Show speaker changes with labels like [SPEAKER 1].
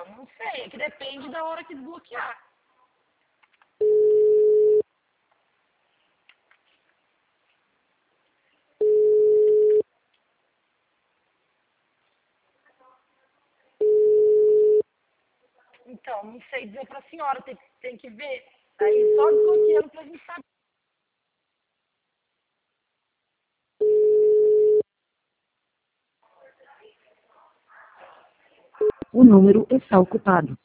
[SPEAKER 1] Então, não sei, é que depende da hora que desbloquear. Então, não sei dizer pra senhora, tem que ver. Aí só desbloqueando pra gente saber.
[SPEAKER 2] O número está ocupado.